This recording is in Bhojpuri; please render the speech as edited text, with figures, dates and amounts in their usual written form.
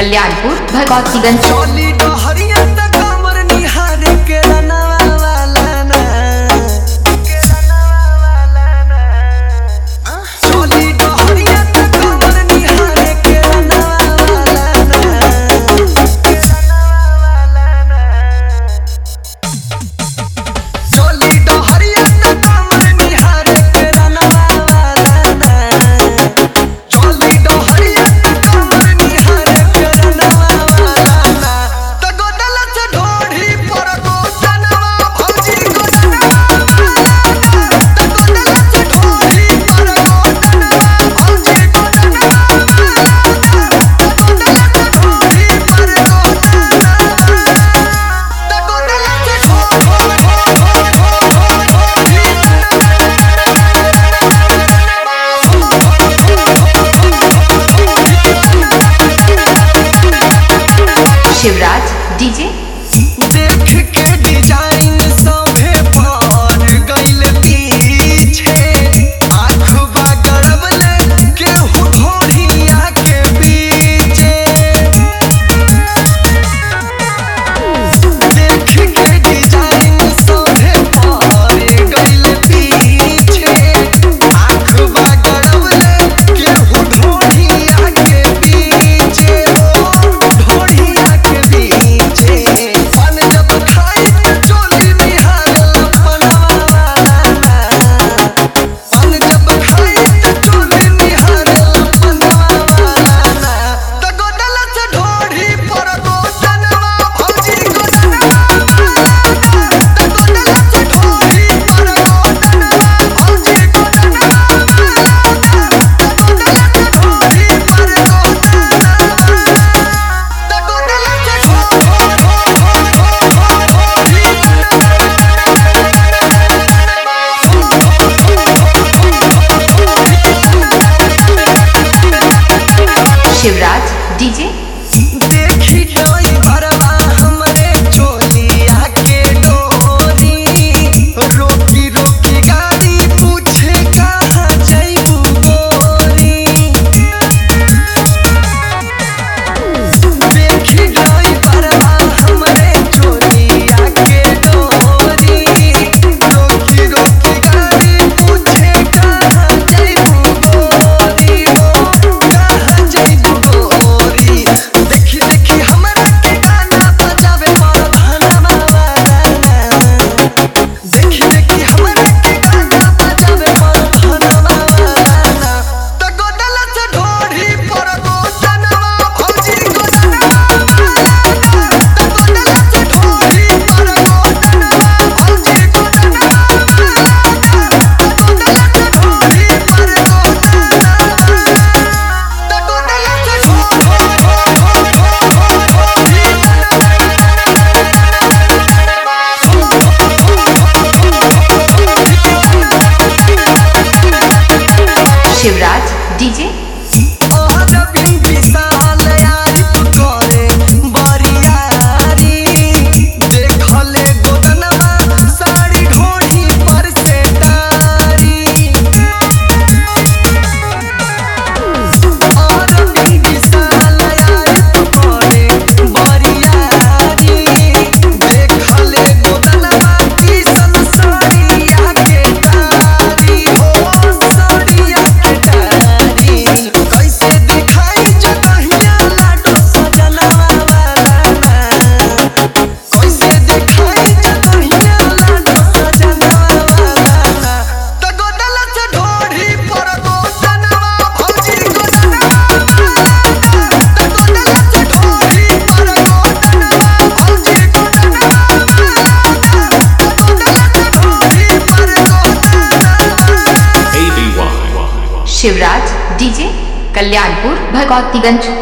कल्याणपुर भगवतीगंज। चोली डोहरिया त कमर निहारे के रनवा वाला ना चोली डोहरिया त कमर निहारे के रनवा वाला ना चोली डोहरिया त कमर निहारे के रनवा वाला ना चोली डोहरिया त कमर निहारे के रनवा वाला ना त गोदल से ढोढ़ी पर गोदनवा भौजी गोदनवा त गोदल से ढोढ़ी पर गोदनवा भौजी गोदनवा त गोदल से ढोढ़ी पर गोदनवा त गोदल से शिवराज डीजे। देख के डिजाइन सभे पर गइल पीछे आँखवा गड़बले केहू ढोढ़िया के पीछे देख के डिजाइन सभे पर गइल पीछे आँखवा गड़बले केहू ढोढ़िया के पीछे ढोढ़िया के पीछे पान जब खाई त चोली निहारल पनवा वाला ना पान जब खाई त चोली निहारल पनवा वाला ना त गोदल से ढोढ़ी पर गोदनवा भौजी गोदनवा त गोदल से ढोढ़ी पर गोदनवा भौजी गोदनवा त गोदल से ढोढ़ी पर गोदनवा त गोदल शिवराज डीजे। देखी कोई भरवा हमरे चोलिया के डोरी रोकी रोकी गाड़ी पूछे कहाँ जइबू गोरी देखी कोई भरवा हमरे चोलिया के डोरी रोकी रोकी गाड़ी पूछे कहाँ जइबू गोरी कहाँ जइबू गोरी देखी देखी हमरा के गाना बजावे पर धनवा वाला ना देखी देखी हमरा के गाना बजावे पर धनवा वाला ना त गोदल से ढोढ़ी पर गोदनवा भौजी गोदनवा त गोदल से ढोढ़ी पर गोदनवा भौजी गोदनवा त गोदल से ढोढ़ी पर गोदनवा त गोदल शिवराज डीजे। और भी विशाल यारी तू करे बरियारी देखले गोदनवा साड़ी ढोढ़ी पर से तारी और भी विशाल यारी तू करे बरियारी देखले गोदनवा किसन साड़िया के तारी हो साड़िया के तारी कैसे दिखाई जगहिया लाडो सजनवा वाला ना कैसे दिखाई जगहिया लाडो सजनवा वाला ना त गोदल से ढोढ़ी पर गोदनवा भौजी गोदनवा त गोदल से ढोढ़ी पर गोदनवा भौजी गोदनवा त गोदल से ढोढ़ी पर गोदनवा ABY शिवराज डीजे, कल्याणपुर भगवतीगंज।